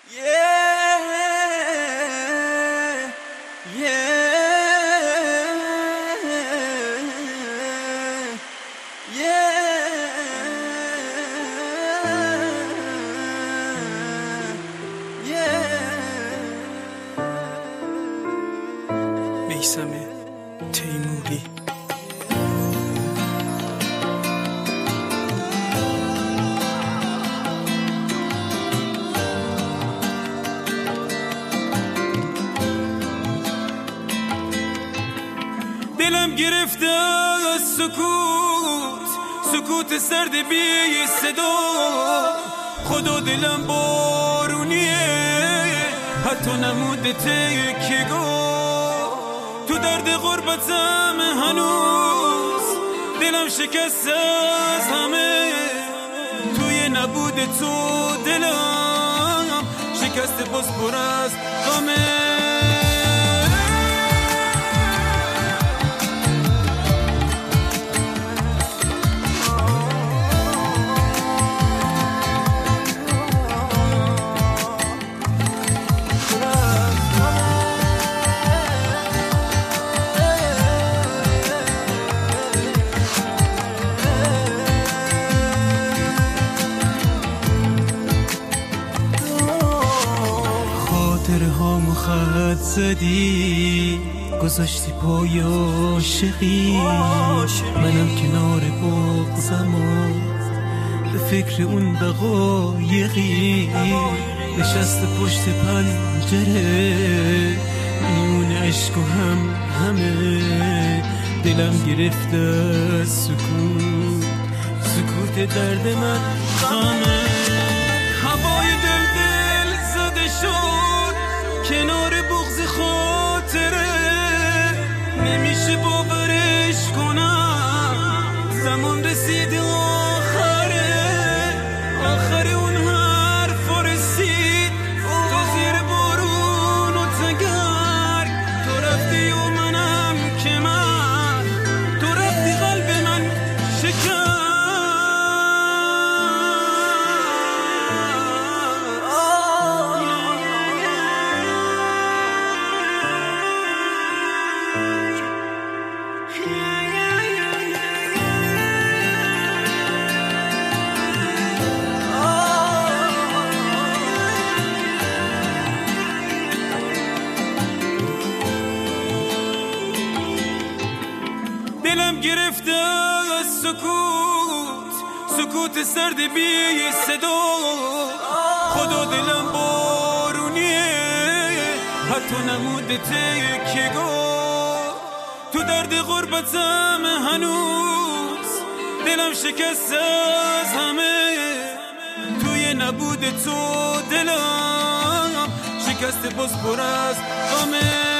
میثم تیموری. دلم گرفته از سکوت سرد بی صدا. خدا دلم بارونیه، حتی نمود تکیگاه. تو درد غربتم هنوز دلم شکست از همه. توی نبود تو دلم شکست باز پر از غمه. خاطرهامو خط زدی، گذاشتی پای عاشقی. منم کنار بغضم و به فکر اون دقایقی. نشست پشت پنجره میون عشق و همه. دلم گرفته از سکوت درد من غمه. هوای دل زده شد کنار بغض خاطره. نمیشه باورش کنم زمان رسید آخر اون حرفا رسید. تو زیر بارون و تگرگ تو رفتی و منم که تو رفتی قلب من شکست. دلم گرفته از سکوت سرد بی صدا. خدا دلم بارونیه، حتی نمود تکیگاه. تو درد غربتم هنوز دلم شکست از همه. توی نبود تو دلم شکست باز پر از غمه.